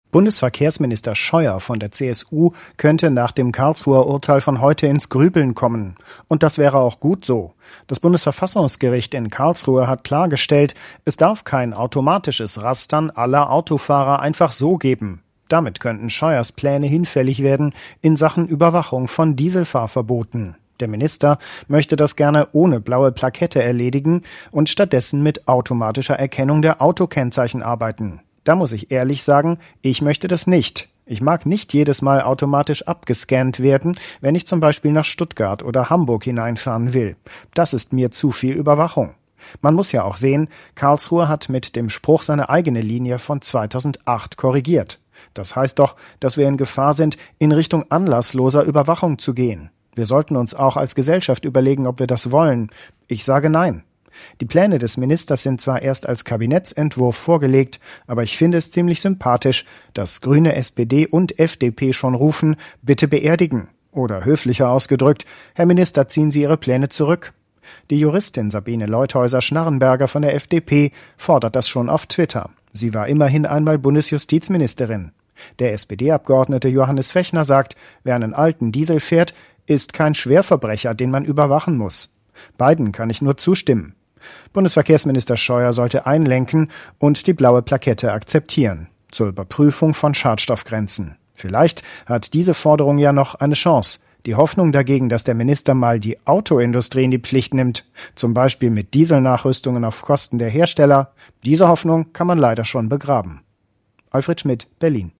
Bundesverkehrsminister Scheuer von der CSU könnte nach dem Karlsruher Urteil von heute ins Grübeln kommen. Und das wäre auch gut so. Das Bundesverfassungsgericht in Karlsruhe hat klargestellt, es darf kein automatisches Rastern aller Autofahrer einfach so geben. Damit könnten Scheuers Pläne hinfällig werden in Sachen Überwachung von Dieselfahrverboten. Der Minister möchte das gerne ohne blaue Plakette erledigen und stattdessen mit automatischer Erkennung der Autokennzeichen arbeiten. Da muss ich ehrlich sagen, ich möchte das nicht. Ich mag nicht jedes Mal automatisch abgescannt werden, wenn ich zum Beispiel nach Stuttgart oder Hamburg hineinfahren will. Das ist mir zu viel Überwachung. Man muss ja auch sehen, Karlsruhe hat mit dem Spruch seine eigene Linie von 2008 korrigiert. Das heißt doch, dass wir in Gefahr sind, in Richtung anlassloser Überwachung zu gehen. Wir sollten uns auch als Gesellschaft überlegen, ob wir das wollen. Ich sage nein. Die Pläne des Ministers sind zwar erst als Kabinettsentwurf vorgelegt, aber ich finde es ziemlich sympathisch, dass Grüne, SPD und FDP schon rufen, bitte beerdigen. Oder höflicher ausgedrückt, Herr Minister, ziehen Sie Ihre Pläne zurück. Die Juristin Sabine Leuthäuser-Schnarrenberger von der FDP fordert das schon auf Twitter. Sie war immerhin einmal Bundesjustizministerin. Der SPD-Abgeordnete Johannes Fechner sagt, wer einen alten Diesel fährt, ist kein Schwerverbrecher, den man überwachen muss. Beiden kann ich nur zustimmen. Bundesverkehrsminister Scheuer sollte einlenken und die blaue Plakette akzeptieren, zur Überprüfung von Schadstoffgrenzen. Vielleicht hat diese Forderung ja noch eine Chance. Die Hoffnung dagegen, dass der Minister mal die Autoindustrie in die Pflicht nimmt, zum Beispiel mit Dieselnachrüstungen auf Kosten der Hersteller, diese Hoffnung kann man leider schon begraben. Alfred Schmidt, Berlin.